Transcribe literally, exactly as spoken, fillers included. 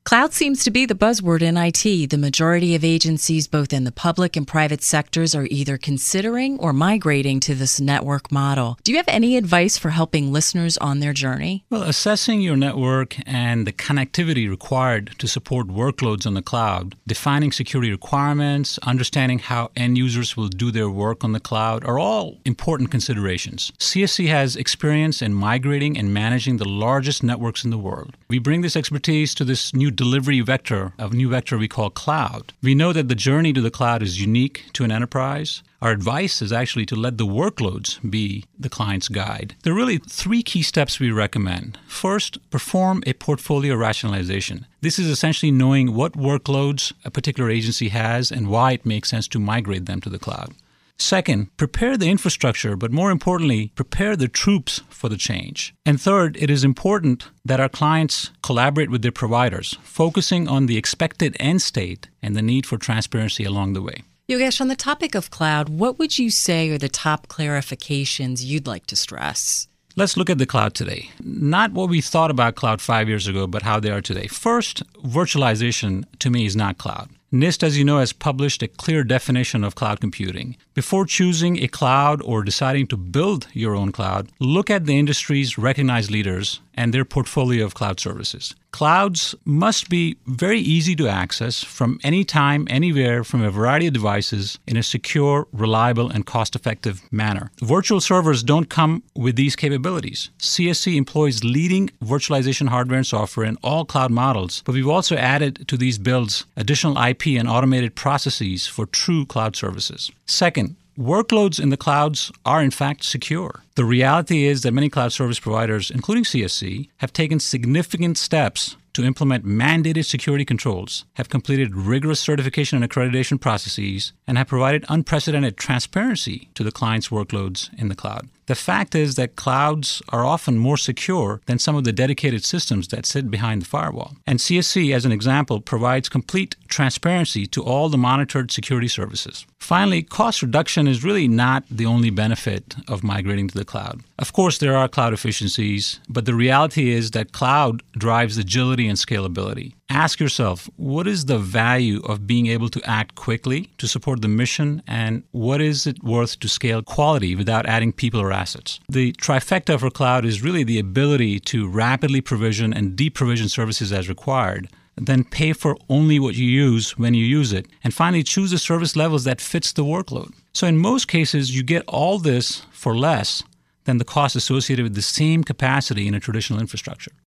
Cloud seems to be the buzzword in I T. The majority of agencies, both in the public and private sectors, are either considering or migrating to this network model. Do you have any advice for helping listeners on their journey? Well, assessing your network and the connectivity required to support workloads on the cloud, defining security requirements, understanding how end users will do their work on the cloud are all important considerations. C S C has experience in migrating and managing the largest networks in the world. We bring this expertise to this new delivery vector, a new vector we call cloud. We know that the journey to the cloud is unique to an enterprise. Our advice is actually to let the workloads be the client's guide. There are really three key steps we recommend. First, perform a portfolio rationalization. This is essentially knowing what workloads a particular agency has and why it makes sense to migrate them to the cloud. Second, prepare the infrastructure, but more importantly, prepare the troops for the change. And third, it is important that our clients collaborate with their providers, focusing on the expected end state and the need for transparency along the way. Yogesh, on the topic of cloud, what would you say are the top clarifications you'd like to stress? Let's look at the cloud today. Not what we thought about cloud five years ago, but how they are today. First, virtualization to me is not cloud. NIST, as you know, has published a clear definition of cloud computing. Before choosing a cloud or deciding to build your own cloud, look at the industry's recognized leaders and their portfolio of cloud services. Clouds must be very easy to access from anytime, anywhere, from a variety of devices in a secure, reliable, and cost-effective manner. Virtual servers don't come with these capabilities. C S C employs leading virtualization hardware and software in all cloud models, but we've also added to these builds additional I P and automated processes for true cloud services. Second, workloads in the clouds are in fact secure. The reality is that many cloud service providers, including C S C, have taken significant steps to implement mandated security controls, have completed rigorous certification and accreditation processes, and have provided unprecedented transparency to the client's workloads in the cloud. The fact is that clouds are often more secure than some of the dedicated systems that sit behind the firewall. And C S C, as an example, provides complete transparency to all the monitored security services. Finally, cost reduction is really not the only benefit of migrating to the cloud. Of course, there are cloud efficiencies, but the reality is that cloud drives agility and scalability. Ask yourself, what is the value of being able to act quickly to support the mission, and what is it worth to scale quality without adding people or assets? The trifecta for cloud is really the ability to rapidly provision and deprovision services as required, then pay for only what you use when you use it, and finally choose the service levels that fits the workload. So in most cases, you get all this for less than the cost associated with the same capacity in a traditional infrastructure.